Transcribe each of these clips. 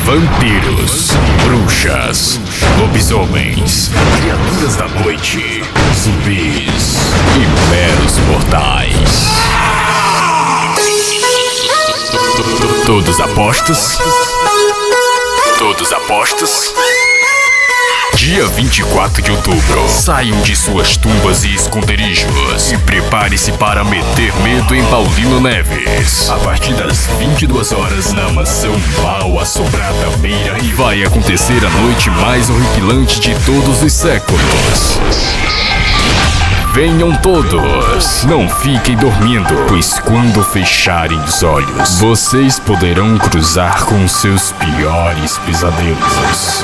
Vampiros, bruxas, lobisomens, criaturas da noite, zumbis e meros mortais. Todos apostos? Todos apostos? Dia 24 de outubro, saiam de suas tumbas e esconderijos e prepare-se para meter medo em Paulino Neves. A partir das 22 horas na mansão mal assombrada Beira Rio, vai acontecer a noite mais horripilante de todos os séculos. Venham todos, não fiquem dormindo, pois quando fecharem os olhos, vocês poderão cruzar com seus piores pesadelos.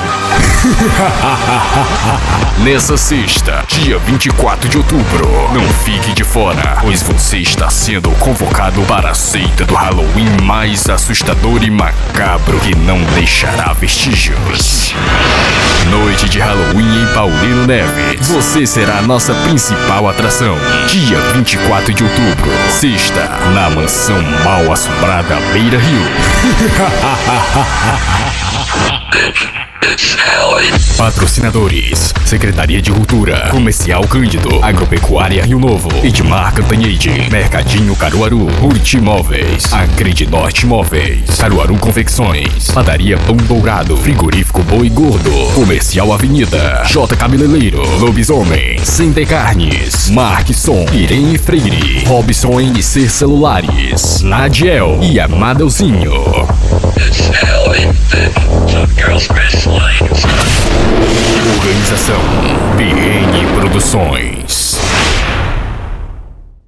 Nessa sexta, dia 24 de outubro, não fique de fora, pois você está sendo convocado para a seita do Halloween mais assustador e macabro que não deixará vestígios. Noite de Halloween em Paulino Neves. Você será a nossa principal atração. Dia 24 de outubro, sexta, na mansão mal assombrada Beira Rio. Patrocinadores: Secretaria de Cultura, Comercial Cândido, Agropecuária Rio Novo, Edmar Cantanhede, Mercadinho Caruaru, Urti Móveis, Acrede Norte Móveis, Caruaru Confecções, Padaria Pão Dourado, Frigorífico Boi Gordo, Comercial Avenida, J Cabeleireiro, Lobisomem, Center Carnes, Marqueson, Irene Freire, Robson NC Celulares, Nadiel e Amadeuzinho. Organização BN Produções.